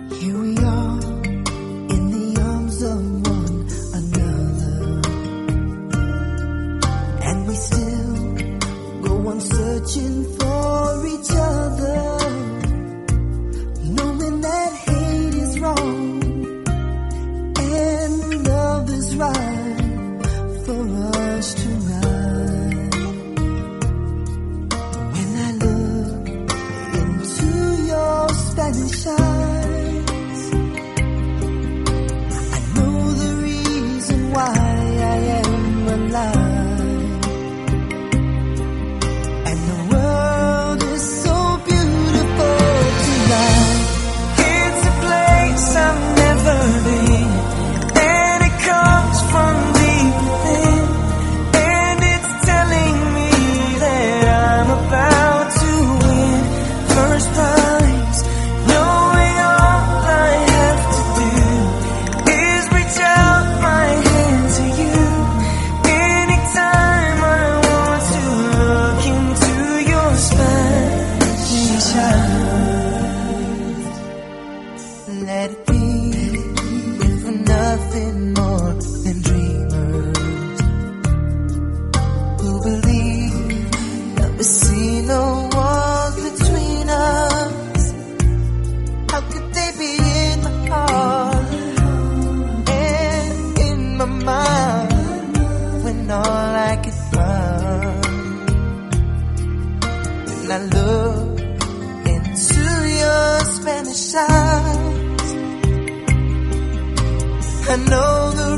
Here we are in the arms of one another, and we still go on searching for each other, knowing that hate is wrong and love is right for us tonight. When I look into your Spanish eyes, I know the reason why I am alive, and the world is so beautiful tonight. It's a place I've never been, and it comes from deep within, and it's telling me that I'm about to win first prize, knowing all I have to do is reach out my hand to you anytime I want to look into your Spanish eyes. Let it be, if we're nothing more than dreamers who believe that we see no walls between us. How could they be in my heart and in my mind when all I can find, when I look into your Spanish eyes, I know the